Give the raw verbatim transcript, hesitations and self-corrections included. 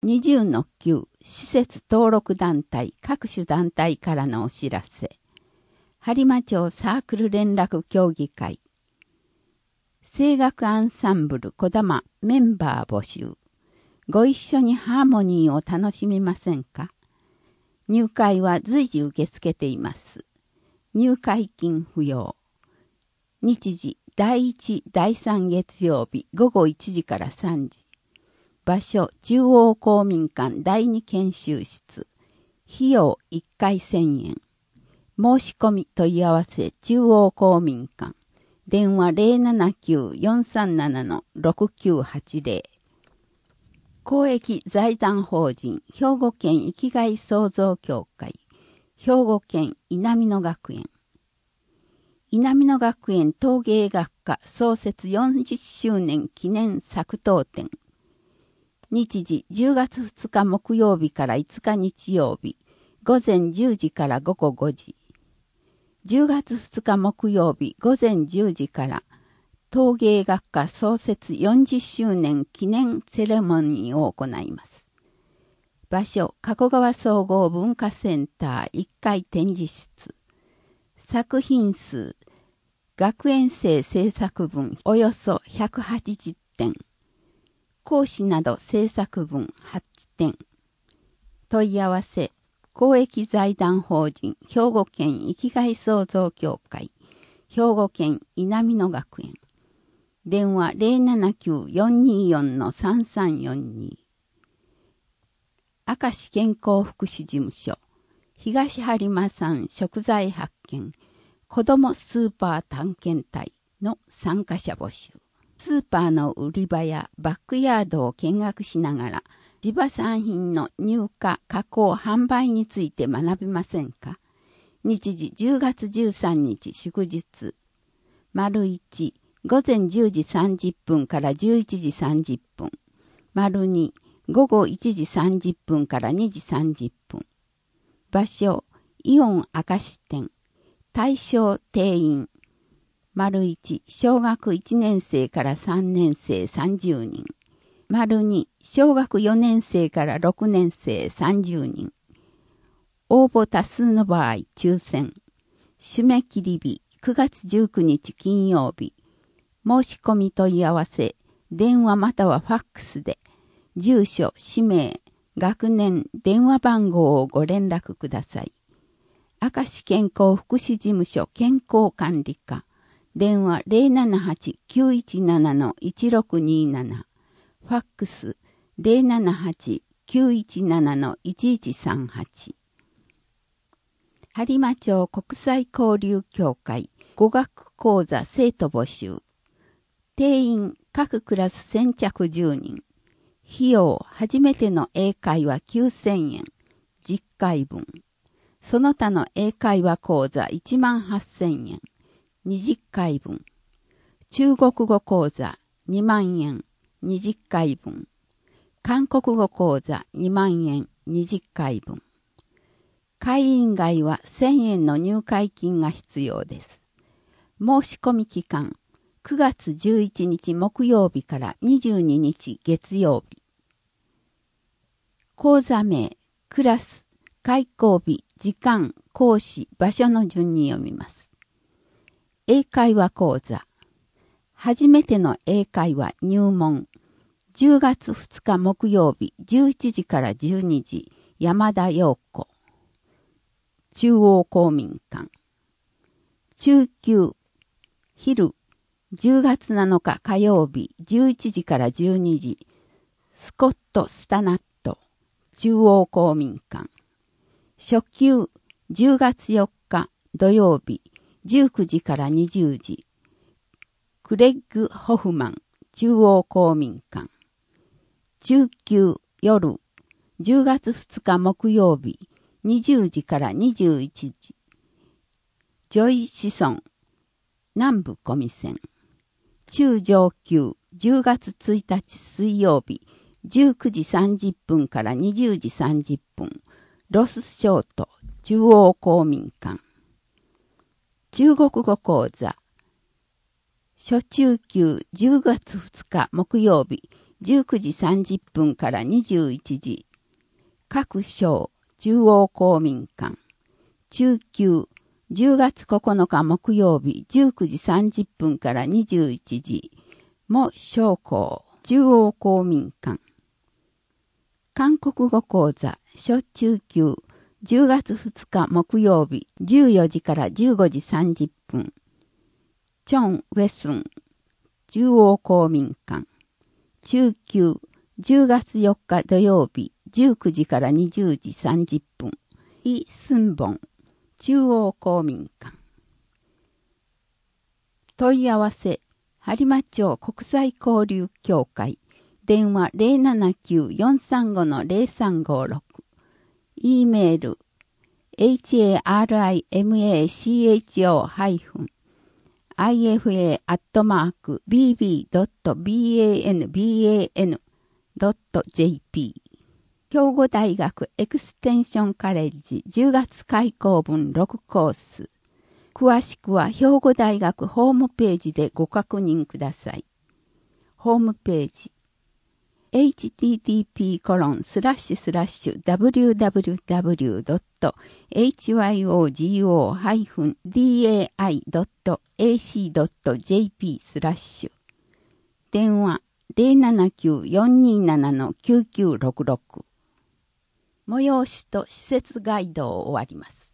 にじゅうのきゅう施設登録団体各種団体からのお知らせ。播磨町サークル連絡協議会。声楽アンサンブルこだまメンバー募集。ご一緒にハーモニーを楽しみませんか？入会は随時受け付けています。入会金不要。日時だいいち、だいさん月曜日ごごいちじからさんじ。場所中央公民館だいに研修室。費用いっかいせんえん。申し込み問い合わせ中央公民館。電話 ゼロななきゅう よんさんなな ろくきゅうはちゼロ。公益財団法人兵庫県生きがい創造協会。兵庫県稲美野学園。稲美野学園陶芸学科創設よんじゅっしゅうねん記念作陶展。日時じゅうがつふつか木曜日からいつか日曜日、午前じゅうじから午後ごじ。じゅうがつふつか木曜日午前じゅうじから陶芸学科創設よんじゅっしゅうねん記念セレモニーを行います。場所、加古川総合文化センターいっかい展示室。作品数、学園生制作文およそひゃくはちじゅってん。講師など制作文はちてん。問い合わせ、公益財団法人兵庫県生きがい創造協会、兵庫県稲美野学園。電話 ゼロななきゅう よんにーよん さんさんよんに。明石健康福祉事務所、東播磨産食材発見、子どもスーパー探検隊の参加者募集。スーパーの売り場やバックヤードを見学しながら、地場産品の入荷、加工、販売について学びませんか？日時じゅうがつじゅうさんにち祝日。丸いち、午前じゅうじさんじゅっぷんからじゅういちじさんじゅっぷん。丸に、午後いちじさんじゅっぷんからにじさんじゅっぷん。場所、イオン明石店。対象定員。丸いち、小学いちねん生からさんねん生さんじゅうにん。丸に、小学よねん生からろくねん生さんじゅうにん。応募多数の場合、抽選。締め切り日、くがつじゅうくにち金曜日。申し込み問い合わせ、電話またはファックスで、住所、氏名、学年、電話番号をご連絡ください。明石健康福祉事務所健康管理課。電話 ゼロななはち きゅういちなな いちろくになな。ファックス ゼロななはち きゅういちなな いちいちさんはち。播磨町国際交流協会語学講座生徒募集。定員各クラス先着じゅうにん。費用初めての英会話きゅうせんえん。じっかいぶん。その他の英会話講座いちまんはっせんえん。にじゅっかいぶん。中国語講座にまんえん。にじゅっかいぶん。韓国語講座にまんえん。にじゅっかいぶん。会員外はせんえんの入会金が必要です。申し込み期間くがつじゅういちにち木曜日からにじゅうににち月曜日。講座名、クラス、開講日、時間、講師、場所の順に読みます。英会話講座。初めての英会話入門。じゅうがつふつか木曜日じゅういちじからじゅうにじ。山田陽子。中央公民館。中級。昼。じゅうがつなのか火曜日じゅういちじからじゅうにじ。スコット・スタナット。中央公民館。初級。じゅうがつよっか土曜日じゅうくじからにじゅうじ。クレッグ・ホフマン。中央公民館。中級。夜。じゅうがつふつか木曜日にじゅうじからにじゅういちじ。ジョイ・シソン。南部小見線。中上級。じゅうがつついたち水曜日じゅうくじさんじゅっぷんからにじゅうじさんじゅっぷん。ロスショート。中央公民館。中国語講座。初中級じゅうがつふつか木曜日じゅうくじさんじゅっぷんからにじゅういちじ。各省、中央公民館。中級、じゅうがつここのか木曜日じゅうくじさんじゅっぷんからにじゅういちじ。も将校、中央公民館。韓国語講座、小中級、じゅうがつふつか木曜日じゅうよじからじゅうごじさんじゅっぷん。チョン・ウェスン、中央公民館。中級、じゅうがつよっか土曜日じゅうくじからにじゅうじさんじゅっぷん。イ・スンボン、中央公民館。問い合わせ、播磨町国際交流協会。電話 ゼロななきゅう よんさんご ゼロさんごろく。E メール、harima-cho-ifa アットマーク ビービードットバンバンドットジェーピー 兵庫大学エクステンションカレッジじゅうがつ開講分ろくコース。詳しくは兵庫大学ホームページでご確認ください。ホームページ エイチティーティーピーコロンスラッシュスラッシュダブリューダブリューダブリュードットエイチワイオージーオーハイフンディーエーアイドットエーシードットジェーピー スラッシュ電話 ゼロななきゅう よんにーなな きゅうきゅうろくろく催しと施設ガイドを終わります。